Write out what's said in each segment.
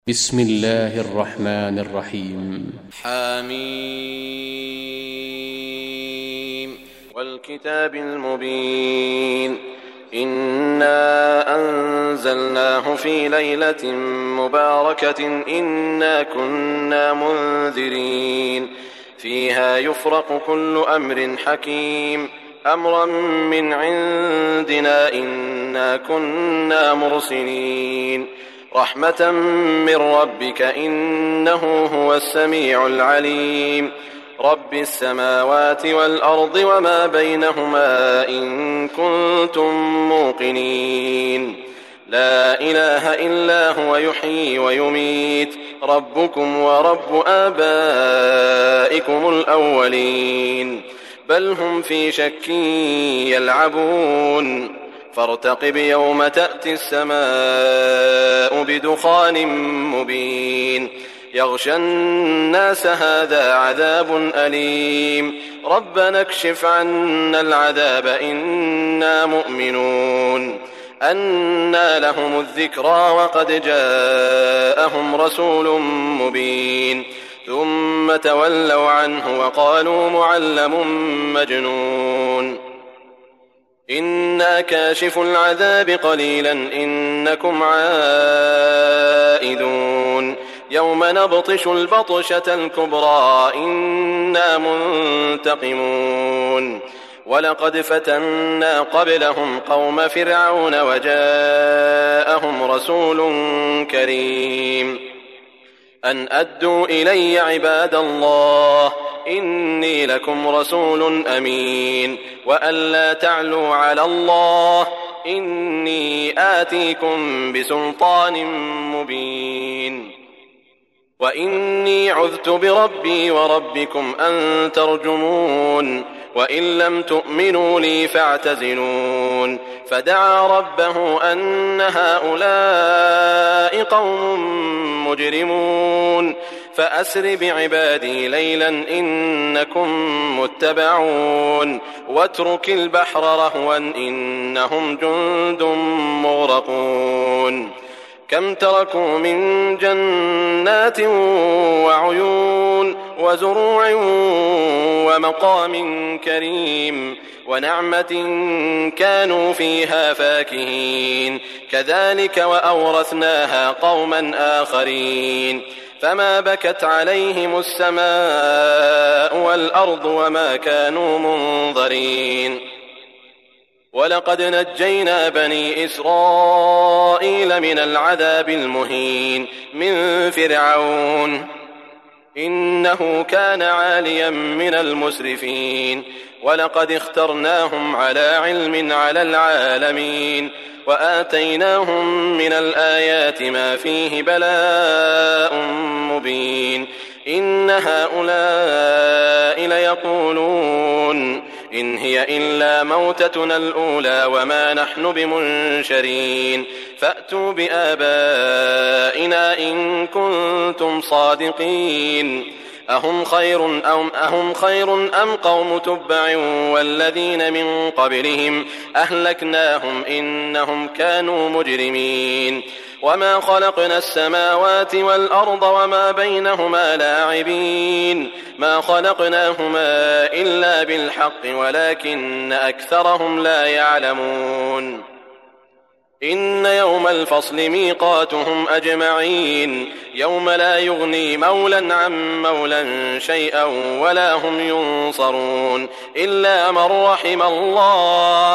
بسم الله الرحمن الرحيم. حميم والكتاب المبين. إنا أنزلناه في ليلة مباركة إنا كنا منذرين فيها يفرق كل أمر حكيم أمرا من عندنا إنا كنا مرسلين رحمة من ربك إنه هو السميع العليم رب السماوات والأرض وما بينهما إن كنتم موقنين لا إله إلا هو يحيي ويميت ربكم ورب آبائكم الأولين بل هم في شك يلعبون فارتقب يوم تأتي السماء بدخان مبين يغشى الناس هذا عذاب أليم ربنا اكشف عنا العذاب إنا مؤمنون أنى لهم الذكرى وقد جاءهم رسول مبين ثم تولوا عنه وقالوا معلم مجنون إنا كاشف العذاب قليلا إنكم عائدون يوم نبطش البطشة الكبرى إنا منتقمون ولقد فتنا قبلهم قوم فرعون وجاءهم رسول كريم أن أدوا إلي عباد الله إني لكم رسول أمين وأن لا تعلوا على الله إني آتيكم بسلطان مبين وإني عذت بربي وربكم أن ترجمون وإن لم تؤمنوا لي فاعتزلون فدعا ربه أن هؤلاء قوم مجرمون فأسر بعبادي ليلا إنكم متبعون واترك البحر رهوا إنهم جند مغرقون كم تركوا من جنات وعيون وزروع ومقام كريم ونعمة كانوا فيها فاكهين كذلك وأورثناها قوما آخرين فما بكت عليهم السماء والأرض وما كانوا منظرين ولقد نجينا بني إسرائيل من العذاب المهين من فرعون إنه كان عاليا من المسرفين ولقد اخترناهم على علم على العالمين وآتيناهم من الآيات ما فيه بلاء مبين إن هؤلاء ليقولون إن هي إلا موتتنا الأولى وما نحن بمنشرين فأتوا بآبائنا إن كنتم صادقين أهم خير أم قوم تبع والذين من قبلهم أهلكناهم إنهم كانوا مجرمين وما خلقنا السماوات والأرض وما بينهما لاعبين ما خلقناهما إلا بالحق ولكن أكثرهم لا يعلمون إن يوم الفصل ميقاتهم أجمعين يوم لا يغني مولا عن مولا شيئا ولا هم ينصرون إلا من رحم الله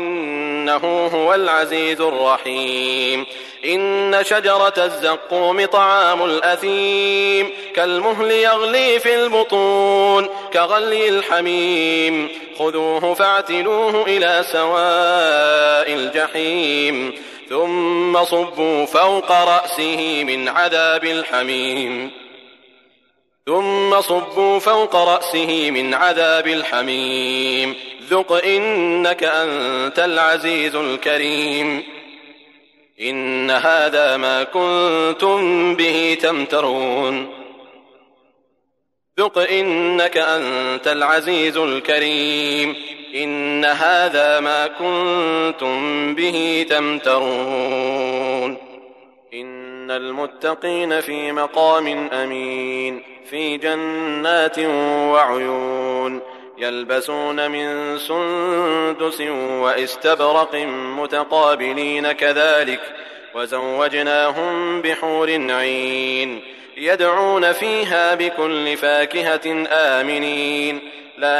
إنه هو العزيز الرحيم إن شجرة الزقوم طعام الأثيم كالمهل يغلي في البطون كغلي الحميم خذوه فاعتلوه إلى سواء الجحيم ثم صبوا فوق رأسه من عذاب الحميم ذق إنك أنت العزيز الكريم إن هذا ما كنتم به تمترون ذق إنك أنت العزيز الكريم إن هذا ما كنتم به تمترون إن المتقين في مقام أمين في جنات وعيون يلبسون من سندس وإستبرق متقابلين كذلك وزوجناهم بحور عين يدعون فيها بكل فاكهة آمنين لا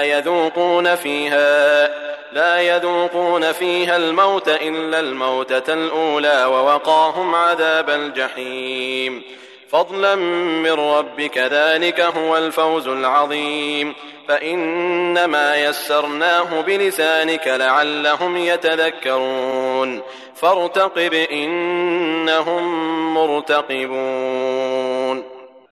يذوقون فيها الموت إلا الموتة الأولى ووقاهم عذاب الجحيم فضلا من ربك ذلك هو الفوز العظيم فإنما يسرناه بلسانك لعلهم يتذكرون فارتقب إنهم مرتقبون